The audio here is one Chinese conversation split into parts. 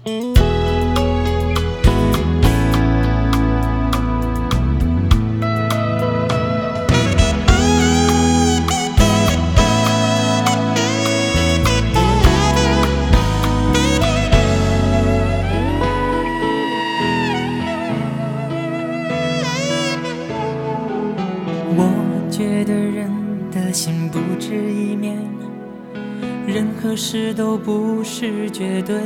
我觉得人的心不止一面，任何事都不是绝对。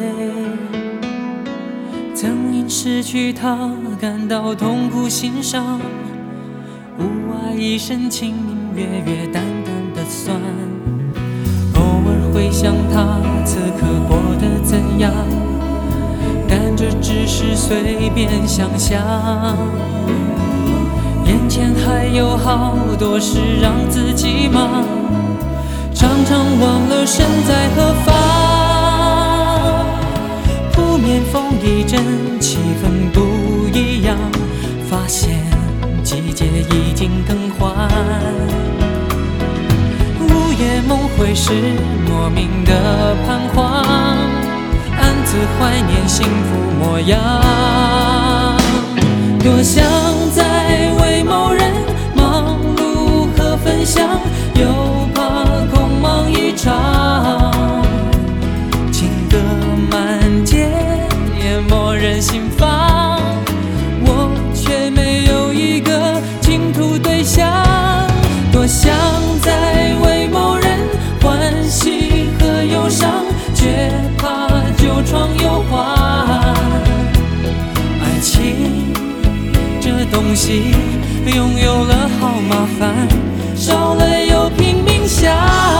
曾因失去他感到痛苦心伤，屋外一声轻音乐乐淡淡的酸。偶尔会想他此刻过得怎样，但这只是随便想象。眼前还有好多事让自己忙，常常忘了身在何方。扑面风一阵，气氛不一样，发现季节已经更换。午夜梦回时莫名的彷徨，暗自怀念幸福模样。多想再为某人忙碌和分享，又怕空忙一场。情歌满街淹没人心房，我却没有一个倾吐对象。多想再为某人欢喜和忧伤，却怕旧创又换。爱情这东西拥有了好麻烦，少了又拼命想。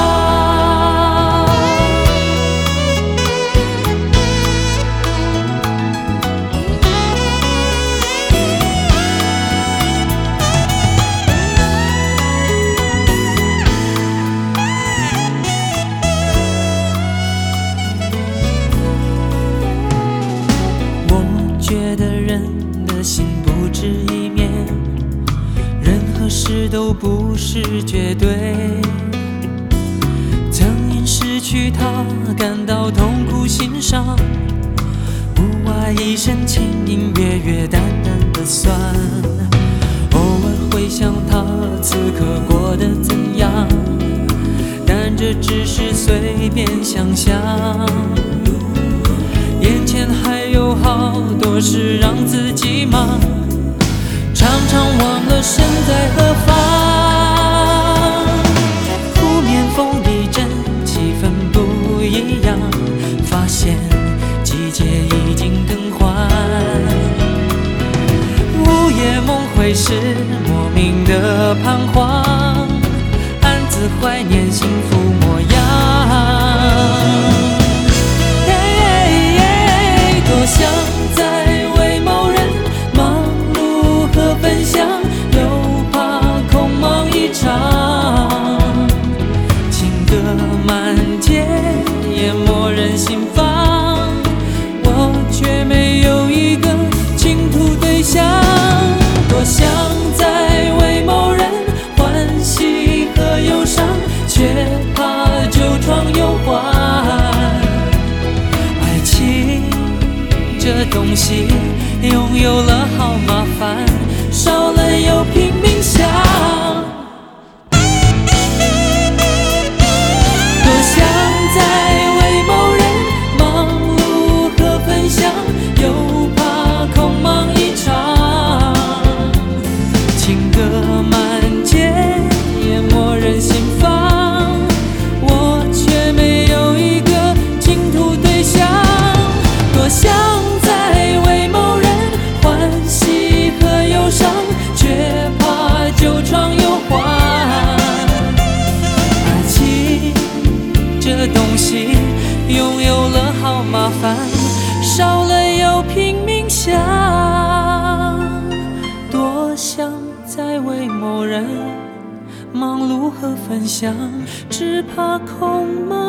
我觉得人的心不止一面，任何事都不是绝对。曾因失去他感到痛苦心伤，屋外一声轻音乐乐淡淡的酸。偶尔会想他此刻过得怎样，但这只是随便想象。眼前还有好多事让自己忙，常常忘了身在何方。扑面风一阵，气氛不一样，发现季节已经更换。午夜梦回时莫名的彷徨，暗自怀念幸福模样。多想再为某人忙碌和分享，又怕空忙一场。情歌满街淹没人心房，我却没有一个倾吐对象。多想再为某人欢喜和忧伤，却怕旧创又换。爱情这东西拥有了好麻烦，少了又拼命想。多想再为某人忙碌和分享，又怕空忙一场。情歌满街淹没人心房，我却没有一个倾吐对象。多想却怕旧创又换。爱情这东西拥有了好麻烦，少了又拼命想。多想再为某人忙碌和分享，只怕空忙